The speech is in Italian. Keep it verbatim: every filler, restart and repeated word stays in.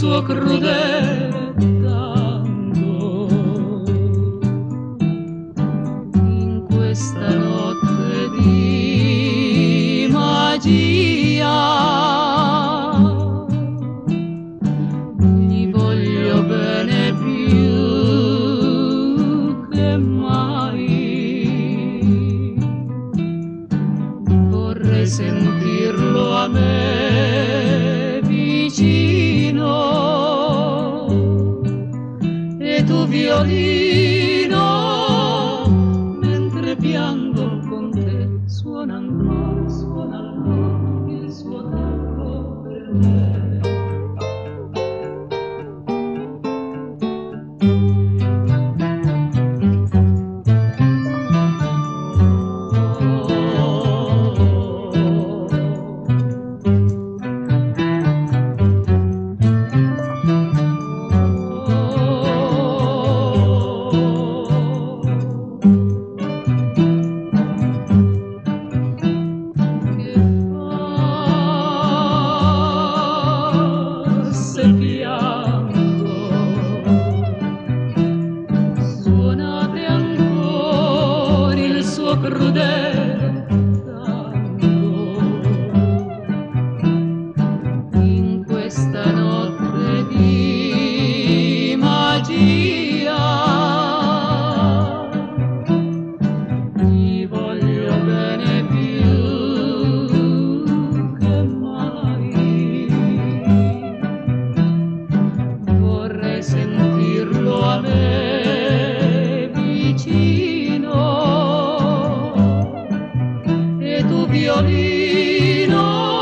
suo crudele tango. In questa notte di magia gli voglio bene più che mai. Vorrei sentirlo a me vicino, e tu violino, mentre piango con te, suona ancora, suona ancora il suo tempo per me. Suonate ancora il suo crudele tango. In questa notte di magia ti voglio bene più che mai. Vorrei sentirlo a me vicino, e tu violino